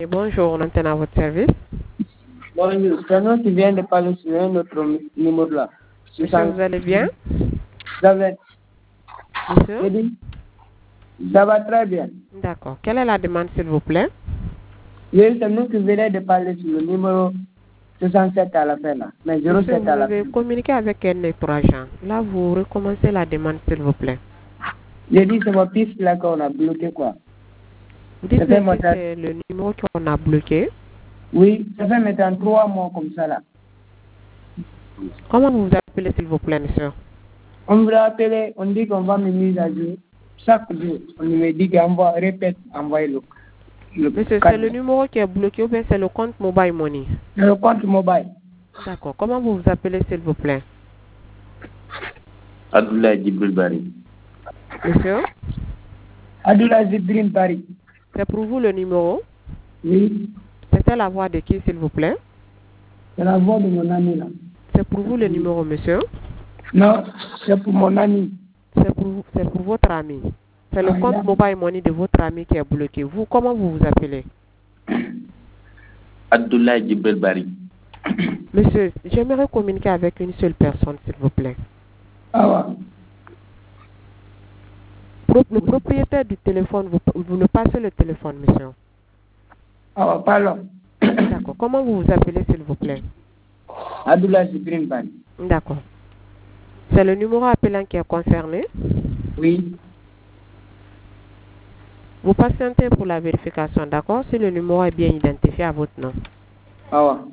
Et bonjour, on entend à votre service. Bonjour, c'est nous qui vient de parler sur un autre numéro là. Monsieur, vous allez bien? Monsieur? Ça va très bien. D'accord. Quelle est la demande, s'il vous plaît? Oui, c'est nous qui venons de parler sur le numéro 67 à la fin là. Mais 07 Monsieur, à vous la fin. avez communiqué avec un autre agent. Là, vous recommencez la demande, s'il vous plaît. J'ai dit c'est mon fils là qu'on a bloqué quoi. Vous dites Ça fait que c'est le numéro qu'on a bloqué. Oui, ça fait maintenant 3 mois comme ça là. Comment vous vous appelez, s'il vous plaît, monsieur? On me rappelle, on dit qu'on va me mise à jour. Chaque jour, on me dit qu'on va répéter, envoyer le Monsieur, c'est le numéro qui est bloqué ou bien c'est le compte Mobile Money? Le compte mobile. D'accord. Comment vous vous appelez, s'il vous plaît? Abdoulaye Djibril Bari. Monsieur? Abdoulaye Djibril Bari. C'est pour vous le numéro? Oui. C'était la voix de qui, s'il vous plaît? C'est la voix de mon ami là. C'est pour vous le numéro, monsieur? Non, c'est pour mon ami. C'est pour votre ami. C'est le compte Mobile Money de votre ami qui est bloqué. Vous, comment vous vous appelez? Abdoulaye Djibril Bari. Monsieur, j'aimerais communiquer avec une seule personne, s'il vous plaît. Ah ouais. Le propriétaire du téléphone, vous ne passez le téléphone, monsieur. Ah ouais, pardon. D'accord. Comment vous vous appelez, s'il vous plaît? Abdoulaye Djibril Bari. D'accord. C'est le numéro appelant qui est concerné? Oui. Vous patientez pour la vérification, d'accord? Si le numéro est bien identifié à votre nom. Ah ouais.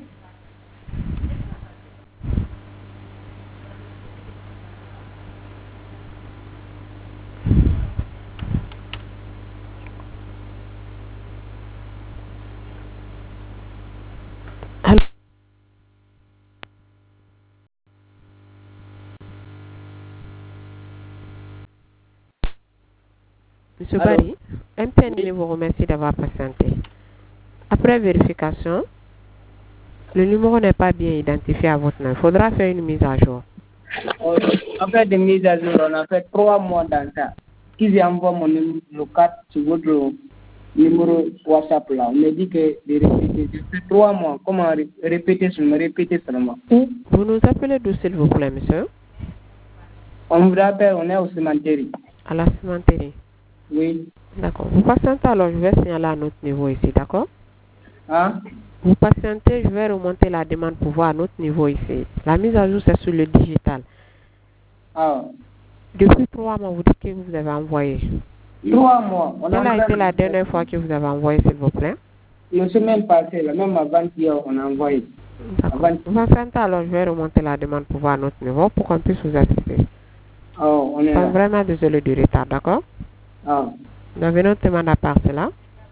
Allô? Monsieur Barry, MTN vous remercie d'avoir patienté. Après vérification, le numéro n'est pas bien identifié à votre nom. Il faudra faire une mise à jour. Après de mise à jour, on a fait 3 mois dans ça. Si j'envoie mon numéro 4 sur votre numéro WhatsApp là, on me dit que de répéter. J'ai fait 3 mois. Comment répéter seulement? Vous nous appelez d'où, s'il vous plaît, monsieur? On vous rappelle, on est au cimetière. À la cimenterie? Oui. D'accord. Vous patientez, alors je vais signaler à notre niveau ici, d'accord? Hein? Vous patientez, je vais remonter la demande pour voir à notre niveau ici. La mise à jour, c'est sur le digital. Ah. Depuis 3 mois, vous dites que vous avez envoyé. 3 mois. Quelle a été la dernière fois que vous avez envoyé, s'il vous plaît? La semaine passée, là, même avant-hier, on a envoyé. Vous patientez, alors je vais remonter la demande pour voir à notre niveau pour qu'on puisse vous assister. Oh, on est là. Vraiment désolé du retard, d'accord? Ah. Vous avez notre demande à part cela?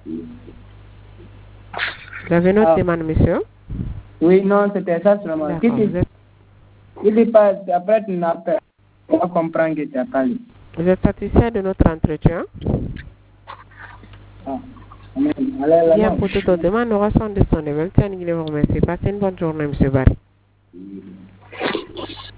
Vous avez notre demande, monsieur? Oui, non, c'était ça seulement. Il n'est pas, après tu n'appelles, on va comprendre que tu as parlé. Vous êtes satisfait de notre entretien? Ah. Bien, pour toute autre demande, nous restons de son événement. Passez une bonne journée, monsieur Barry.